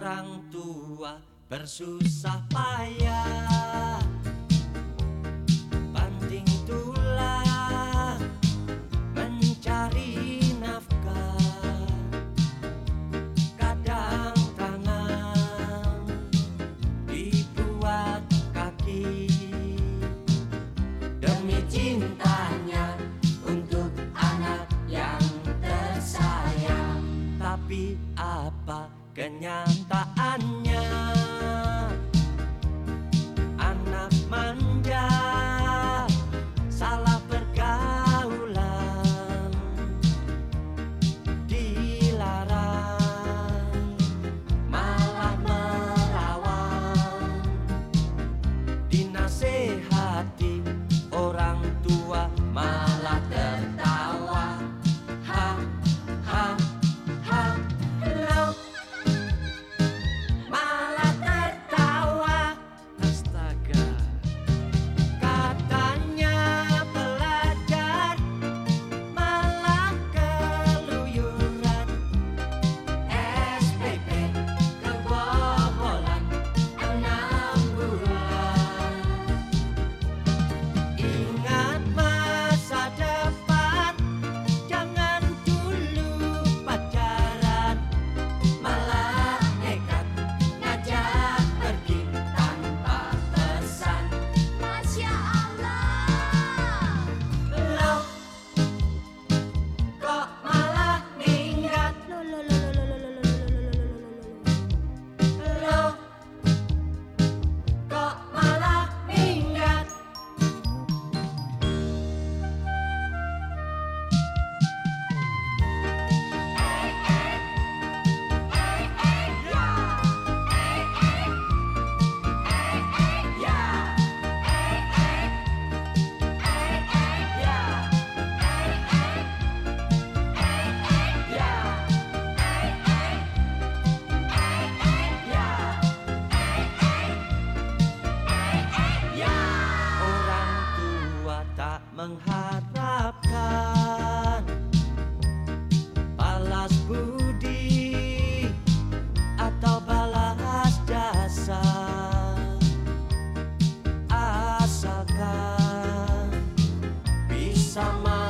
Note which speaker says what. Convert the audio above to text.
Speaker 1: orang tua bersusah payah banting tulang mencari nafkah. Kadang tangan dibuat kaki demi cintanya untuk anak yang tersayang. Tapi apa kenyataannya? Anak manja salah pergaulan, dilarang malah melawan, dinasehati orang tua malah tertawa. Ha ha ha, lo malah tertawa. Astaga, katanya belajar malah keluyuran. SPP kebobolan 6 bulan. Ingat masa depan, jangan dulu pacaran, malah nekat ngajak pergi tanpa pesan.
Speaker 2: Masya Allah.
Speaker 1: Lo kok malah minggat? Lo kok malah minggat? Orang tua tak mengharapkan balas budi atau balas jasa, asalkan bisa